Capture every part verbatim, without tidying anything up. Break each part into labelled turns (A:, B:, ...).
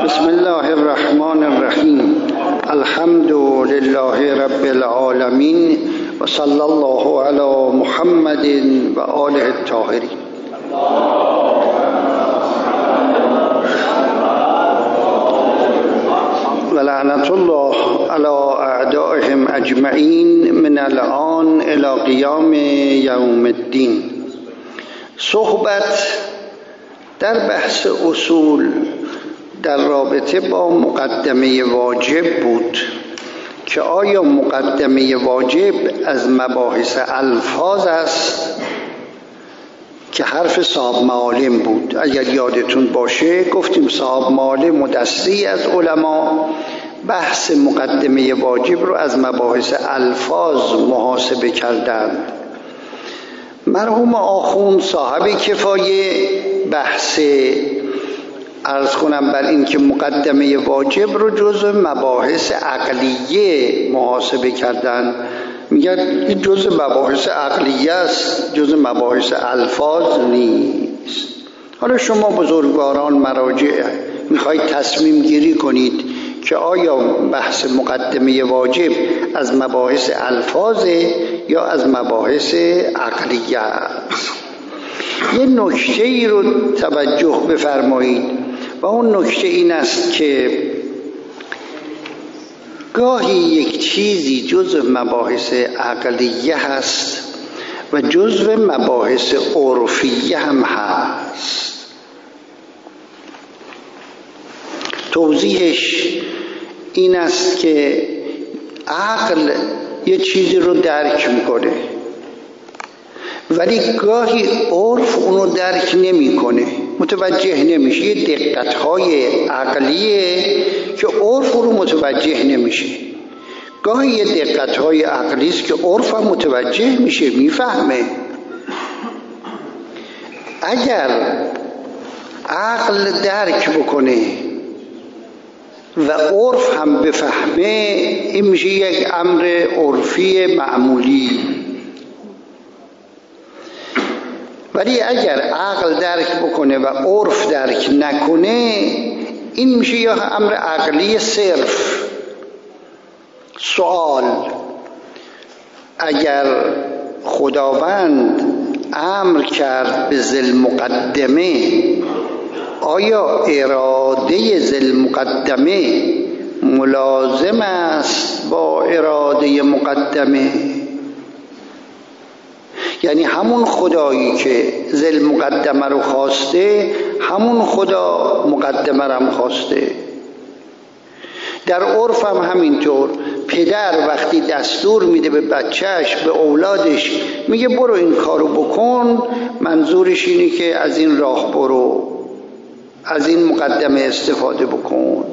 A: بسم الله الرحمن الرحیم. الحمد لله رب العالمین و صلی الله علی محمد و آله الطاهرین. و لعنت الله علی اعدائهم اجمعین من الان الی قیام یوم الدین. صحبت در بحث اصول در رابطه با مقدمه واجب بود که آیا مقدمه واجب از مباحث الفاظ است که حرف صاحب معالم بود. اگر یادتون باشه گفتیم صاحب معالم و دستی از علما بحث مقدمه واجب رو از مباحث الفاظ محاسبه کردند. مرحوم آخوند صاحب کفایه بحث عرض کنم بر این که مقدمه واجب رو جزء مباحث عقلیه محاسبه کردن. میگن این جزء مباحث عقلیه است، جزء مباحث الفاظ نیست. حالا شما بزرگواران مراجع میخواید تصمیم گیری کنید که آیا بحث مقدمه واجب از مباحث الفاظ یا از مباحث عقلیه است. یه نکته ای رو توجه بفرمایید و اون نکته این است که گاهی یک چیزی جزء مباحث عقلیه هست و جزء مباحث عرفیه هم هست. توضیحش این است که عقل یه چیزی رو درک میکنه ولی گاهی عرف اونو درک نمیکنه، متوجه نمیشه. یه دقت‌های عقلیه که عرف رو متوجه نمیشه. گاهی یه دقت‌های عقلی است که عرف هم متوجه میشه، میفهمه. اگر عقل درک بکنه و عرف هم بفهمه، این میشه یک امر عرفی معمولی. ولی اگر عقل درک بکنه و عرف درک نکنه، این میشه یا امر عقلی صرف. سوال: اگر خداوند امر کرد به ذی المقدمه، آیا اراده ذی المقدمه ملازم است با اراده مقدمه؟ یعنی همون خدایی که ذی المقدمه رو خواسته، همون خدا مقدمه رو هم خواسته. در عرف هم همینطور. پدر وقتی دستور میده به بچهش، به اولادش، میگه برو این کارو بکن، منظورش اینه که از این راه برو، از این مقدمه استفاده بکن.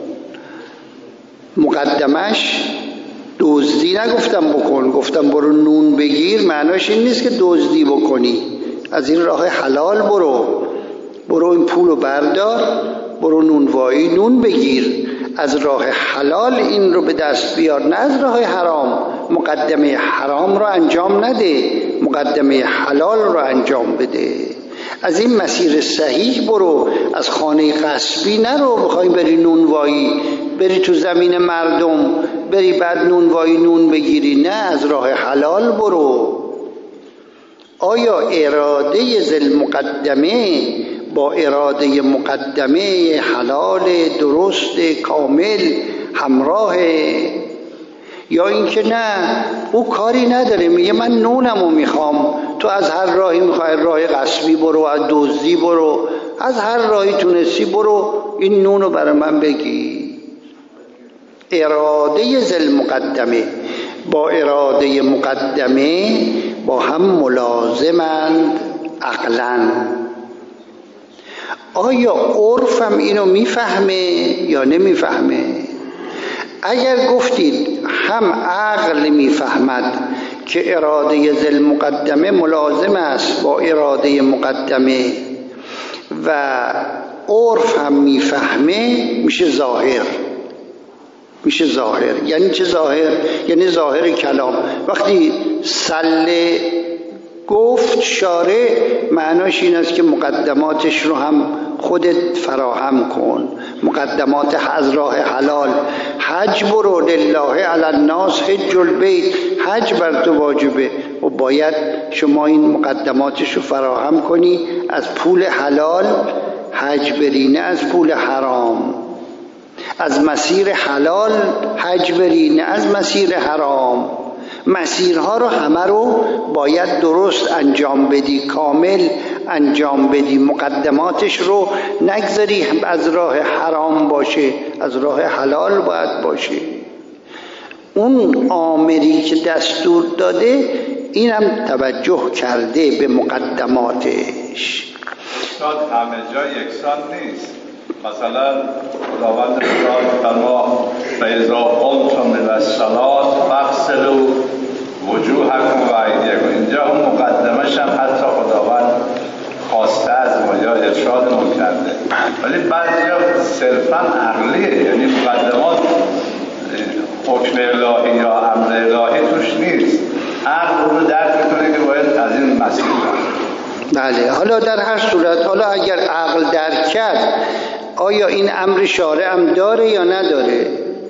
A: مقدمش دزدی نگفتم بکن، گفتم برو نون بگیر. معناش این نیست که دزدی بکنی، از این راه حلال برو، برو این پولو بردار، برو نونوایی نون بگیر، از راه حلال این رو به دست بیار، نه از راه حرام. مقدمه حرام رو انجام نده، مقدمه حلال رو انجام بده. از این مسیر صحیح برو، از خانه غصبی نرو بخوای بری نونوایی، بری تو زمین مردم، بری بعد نونوایی نون بگیری. نه، از راه حلال برو. آیا اراده ذی المقدمه با اراده مقدمه حلال درست کامل همراه، یا اینکه نه او کاری نداره، میگه من نونمو میخوام، تو از هر راهی میخوای، راه غصبی برو، از دزدی برو، از هر راهی تونستی برو، این نونو برای من بگی. اراده ذی المقدمه با اراده مقدمه با هم ملازمند عقلاً. آیا عرفم اینو میفهمه یا نمیفهمه؟ اگر گفتید هم عقل میفهمد که اراده ذی المقدمه ملازم است با اراده مقدمه و عرف هم میفهمه، میشه ظاهر. میشه ظاهر. یعنی چه ظاهر؟ یعنی ظاهر کلام. وقتی سله گفت شارع، معناش این است که مقدماتش رو هم خودت فراهم کن. مقدمات از راه حلال. حج برو، لله علی الناس حج البیت، حج بر تو واجبه و باید شما این مقدماتش رو فراهم کنی. از پول حلال حج بری، نه از پول حرام. از مسیر حلال حج بری، نه از مسیر حرام. مسیرها رو همه رو باید درست انجام بدی، کامل انجام بدی. مقدماتش رو نگذاری از راه حرام باشه، از راه حلال باید باشه. اون آمری که دستور داده اینم توجه کرده به مقدماتش.
B: شاید همه جا یکسان نیست. مثلا خداوند خدا فرما فاذا قمتم من الصلاه فاغسلوا وجوهکم و ایدیکم. اینجا اون مقدمش هم حتی خداوند خواسته از ما یا ارشادمون کرده، ولی بعضیا صرفا عقلیه، یعنی مقدمات حکم الهی یا امر الهی توش نیست. عقل رو درک میکنه که باید از این مسیر رفت.
A: بله، حالا در هر صورت، حالا اگر عقل درک کرد، آیا این امر شارع هم داره یا نداره؟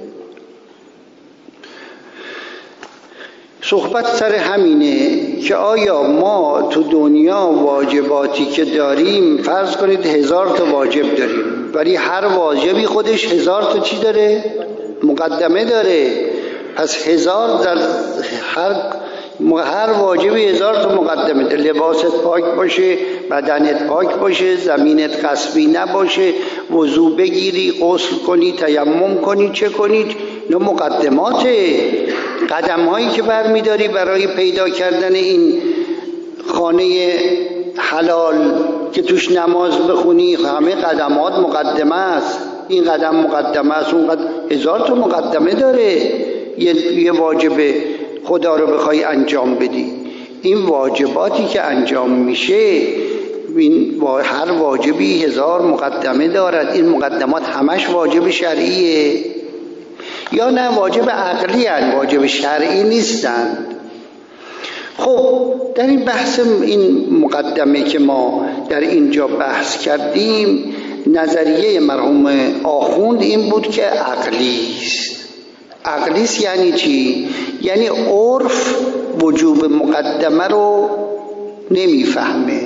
A: صحبت سر همینه که آیا ما تو دنیا واجباتی که داریم، فرض کنید هزار تا واجب داریم، ولی هر واجبی خودش هزار تا چی داره؟ مقدمه داره. پس هزار در هر هر واجبی هزار تا مقدمه داره. لباست پاک باشه، بدنت پاک باشه، زمینت غصبی نباشه، وضو بگیری، غسل کنی، تیمم کنی، چه کنید، اینا مقدماته. قدم هایی که برمیداری برای پیدا کردن این خانه حلال که توش نماز بخونی، همه قدمات مقدمه است. این قدم مقدمه است، اون قدم، هزار تا مقدمه داره. یه, یه واجب خدا رو بخوای انجام بدی، این واجباتی که انجام میشه، این هر واجبی هزار مقدمه دارد. این مقدمات همش واجب شرعیه یا نه واجب عقلی هستند، واجب شرعی نیستند. خب در این بحث این مقدمه که ما در اینجا بحث کردیم، نظریه مرحوم آخوند این بود که عقلی است. عقلی است یعنی چی؟ یعنی عرف وجوب مقدمه رو نمیفهمه،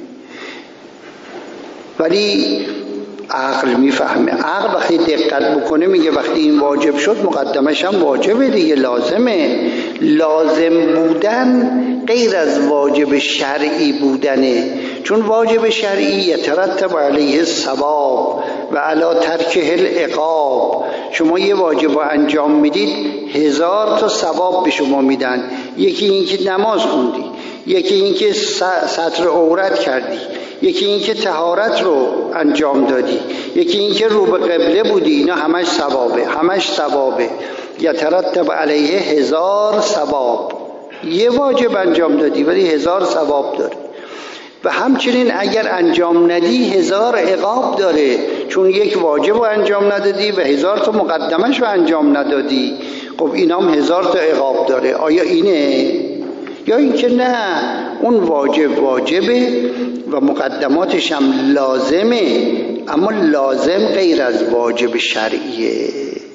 A: ولی عقل میفهمه. عقل وقتی دقت بکنه میگه وقتی این واجب شد مقدمش هم واجبه دیگه، لازمه. لازم بودن غیر از واجب شرعی بودنه، چون واجب شرعی یترتب علیه الثواب و علی ترکه العقاب. شما یه واجب رو انجام میدید، هزار تا ثواب به شما میدن. یکی این که نماز خوندی، یکی این که ستر عورت کردی، یکی این که طهارت رو انجام دادی، یکی این که رو به قبله بودی. اینا همش ثوابه، همش ثوابه. یترتب علیه هزار ثواب. یه واجب انجام دادی ولی هزار ثواب داره. و همچنین اگر انجام ندی هزار عقاب داره، چون یک واجب رو انجام ندادی و هزار تا مقدمش رو انجام ندادی. خب اینام هزار تا عقاب داره. آیا اینه؟ یا اینکه نه، اون واجب واجبه و مقدماتش هم لازمه، اما لازم غیر از واجب شرعیه.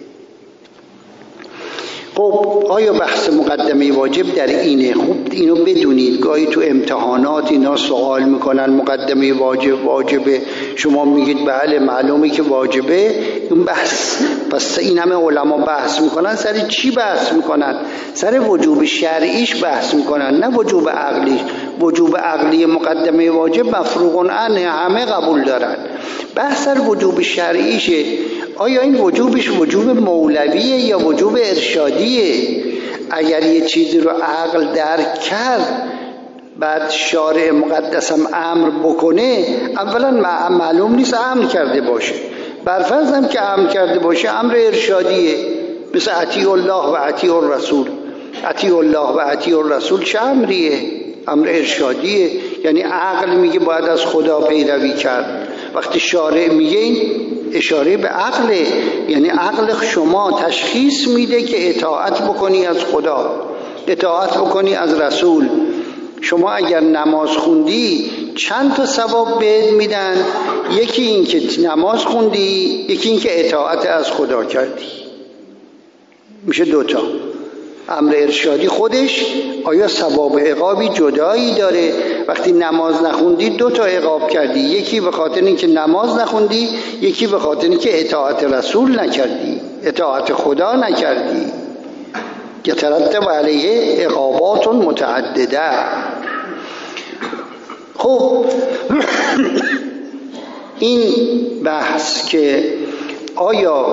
A: خب آیا بحث مقدمه واجب در اینه؟ خوب اینو بدونید. گاهی تو امتحانات اینا سوال میکنن مقدمه واجب واجبه، شما میگید بله معلومه که واجبه. اون بحث، پس این همه علما بحث میکنن سر چی بحث میکنن؟ سر وجوب شرعیش بحث میکنن، نه وجوب عقلیش. وجوب عقلی مقدمه واجب مفروغ عنه، همه قبول دارن. بحث سر وجوب شرعیشه. آیا این وجوبش وجوب مولویه یا وجوب ارشادیه؟ اگر یه چیزی رو عقل درک کرد بعد شارع مقدسم امر بکنه، اولا معلوم نیست امر کرده باشه. برفرض هم که امر کرده باشه امر ارشادیه، مثل اطیع الله و اطیع الرسول. اطیع الله و اطیع الرسول چه امریه؟ امر ارشادیه، یعنی عقل میگه باید از خدا پیروی کرد. وقتی شارع میگه این اشاره به عقله، یعنی عقل شما تشخیص میده که اطاعت بکنی از خدا، اطاعت بکنی از رسول. شما اگر نماز خوندی چند تا ثواب بهت میدن؟ یکی این که نماز خوندی، یکی این که اطاعت از خدا کردی. میشه دوتا. امر ارشادی خودش آیا ثواب عقابی جدایی داره؟ وقتی نماز نخوندی دو تا عقاب کردی، یکی به خاطر اینکه نماز نخوندی، یکی به خاطر اینکه اطاعت رسول نکردی، اطاعت خدا نکردی. یترتب علیه عقابات متعدده. خب این بحث که آیا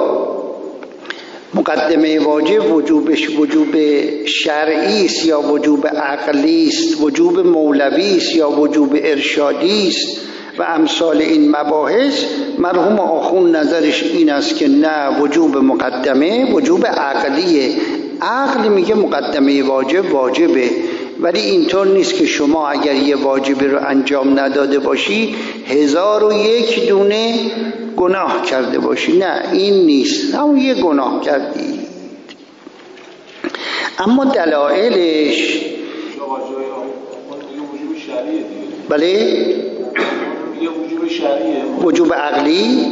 A: مقدمه واجب وجوبش وجوب شرعی است یا وجوب عقلی است، وجوب مولوی است یا وجوب ارشادی است و امثال این مباحث، مرحوم آخوند نظرش این است که نه، وجوب مقدمه وجوب عقلیه. عقل میگه مقدمه واجب واجبه، ولی اینطور نیست که شما اگر یه واجبی رو انجام نداده باشی هزار و یک دونه گناه کرده باشی. نه، این نیست، همون یه گناه کردی. اما دلایلش بله وجوب عقلی.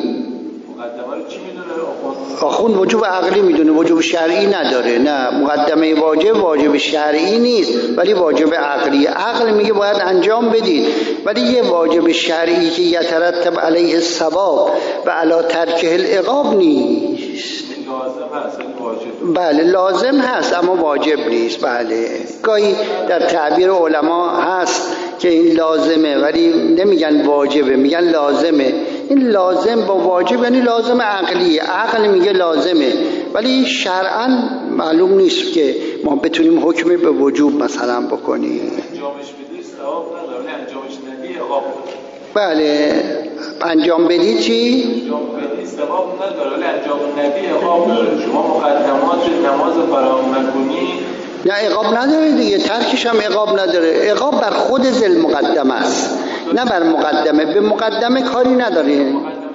A: آخوند وجوب عقلی میدونه، وجوب شرعی نداره. نه، مقدمه واجب واجب شرعی نیست ولی واجب عقلی. عقل میگه باید انجام بدید، ولی یه واجب شرعی که یترتب علیه الثواب و علی ترکه العقاب نیست. لازم هست، واجب. بله لازم هست اما واجب نیست. بله گاهی در تعبیر علما هست که این لازمه ولی نمیگن واجبه، میگن لازمه. این لازم با واجب یعنی لازم عقلیه. عقل میگه لازمه ولی شرعاً معلوم نیست که ما بتونیم حکمی به وجوب مثلا بکنیم. انجامش بدی ثواب نداره، انجامش ندی عقاب. بله انجام بدی چی؟ انجام بدی ثواب نداره ولی انجام ندی عقاب داره. شما مقدمات نماز فراهم نکنی نه عقاب نداره دیگه، ترکش هم عقاب نداره. عقاب بر خود ذل مقدمه است نه بر مقدمه. به مقدمه کاری نداره.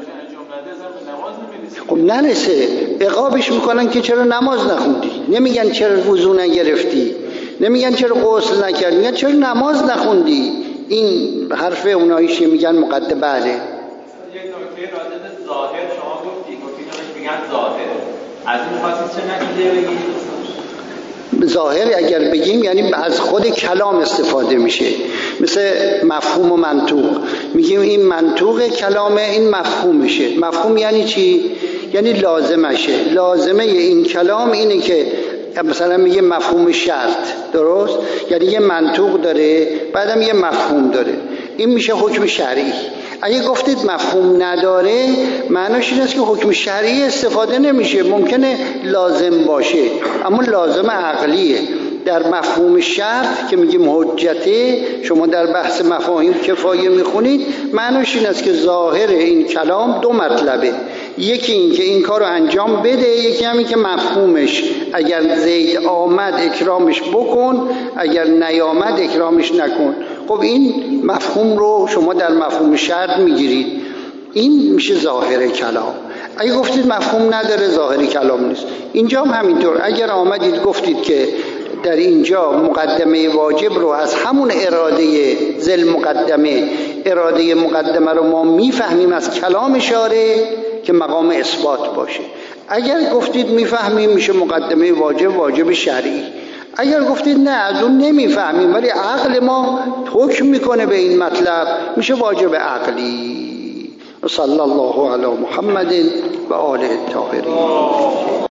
A: خب نرسه عقابش میکنن که چرا نماز نخوندی، نمیگن چرا وضو نگرفتی، نمیگن چرا غسل نکردی، میگن چرا نماز نخوندی. این حرف اوناییشه، میگن مقدمه. بله یک نکته راجع ظاهر شما گفتی گفتی میگن ظاهر، از این خاصی چه نتیجه بگیرید؟ ظاهر اگر بگیم یعنی از خود کلام استفاده میشه، مثل مفهوم و منطوق. میگیم این منطوق کلامه، این مفهومشه. مفهوم یعنی چی؟ یعنی لازمشه. لازمه این کلام اینه که مثلا میگه مفهوم شرط، درست؟ یعنی یه منطوق داره بعدم یه مفهوم داره. این میشه حکم شرعی. اگه گفتید مفهوم نداره معناش این است که حکم شرعی استفاده نمیشه. ممکنه لازم باشه اما لازم عقلیه. در مفهوم شرط که میگیم حجته، شما در بحث مفاهیم کفایه میخونید، معناش این است که ظاهر این کلام دو مطلبه. یکی این که این کار رو انجام بده، یکی همین که مفهومش اگر زید آمد اکرامش بکن، اگر نیامد اکرامش نکن. خب این مفهوم رو شما در مفهوم شرط میگیرید، این میشه ظاهر کلام. اگه گفتید مفهوم نداره ظاهر کلام نیست. اینجا هم همینطور. اگر آمدید گفتید که در اینجا مقدمه واجب رو از همون اراده ذل مقدمه، اراده مقدمه رو ما میفهمیم از کلام شارع که مقام اثبات باشه. اگر گفتید میفهمیم میشه مقدمه واجب واجب شرعی. اگر گفتید نه از اون نمیفهمیم ولی عقل ما حکم میکنه به این مطلب، میشه واجب عقلی. صلی الله علی محمد و آله الطاهرین.